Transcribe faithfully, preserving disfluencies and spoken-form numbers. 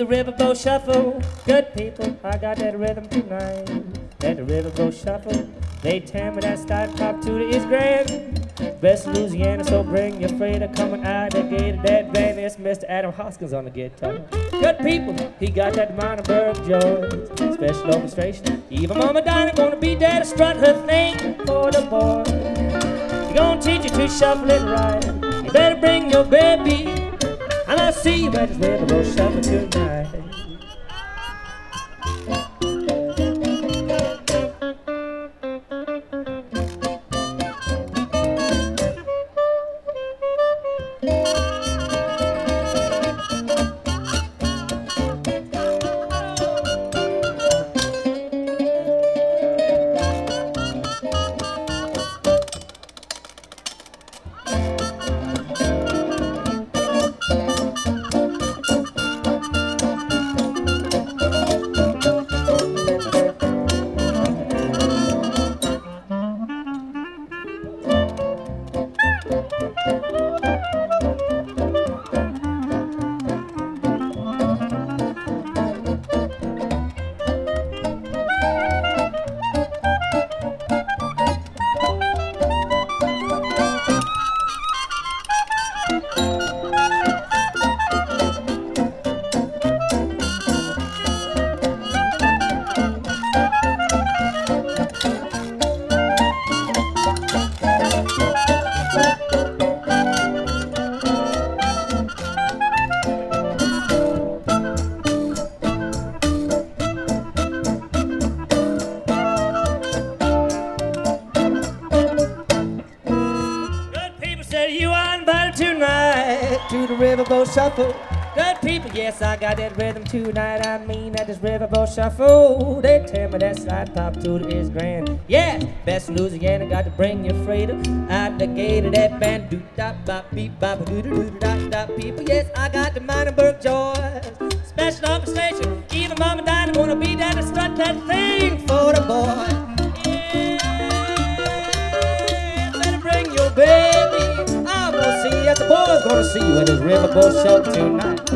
riverboat shuffle. Good people, I got that rhythm tonight. That the riverboat shuffle. They tell me that start pop to the is grand. Best Louisiana, so bring your freighter coming out the gate of that van. It's Mister Adam Hoskins on the guitar. Good people, he got that Monterey Joy. Special orchestration. Even Mama Dinah gonna be there to strut her thing for the boy. He gonna teach you to shuffle it right. You better bring your baby, and I'll see you at this riverboat shuffle tonight. To the riverboat shuffle. Good people, yes, I got that rhythm tonight. I mean that this riverboat shuffle. They tell me that slide pop to the is grand. Yeah, best Louisiana, got to bring your freighter out the gate of that band. Do da bop beep bop doo doo doo da da. People, yes, I got the Monterey Joys. Special orchestration. Even Mama Dinah wanna be there to strut that thing for the boy. Yeah, better bring your baby. I'm gonna see you at the boys gonna see you at this riverboat show tonight.